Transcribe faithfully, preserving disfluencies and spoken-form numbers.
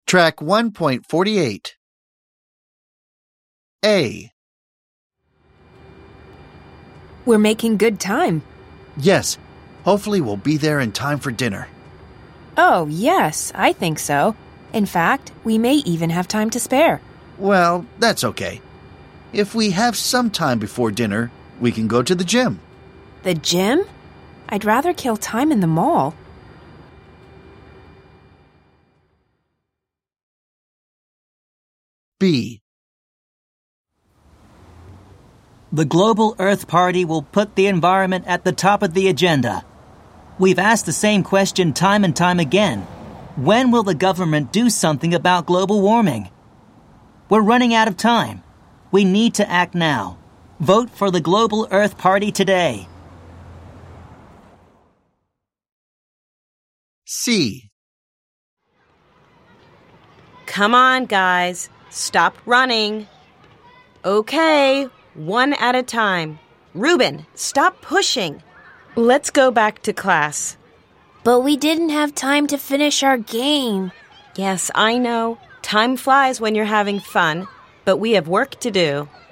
Track one point four eight. A. We're making good time. Yes, hopefully we'll be there in time for dinner. Oh, yes, I think so. In fact, we may even have time to spare. Well, that's okay. If we have some time before dinner, we can go to the gym. The gym? I'd rather kill time in the mall. B. The Global Earth Party will put the environment at the top of the agenda. We've asked the same question time and time again. When will the government do something about global warming? We're running out of time. We need to act now. Vote for the Global Earth Party today. C. Come on, guys. Stop running. Okay, one at a time. Reuben, stop pushing. Let's go back to class. But we didn't have time to finish our game. Yes, I know. Time flies when you're having fun, but we have work to do.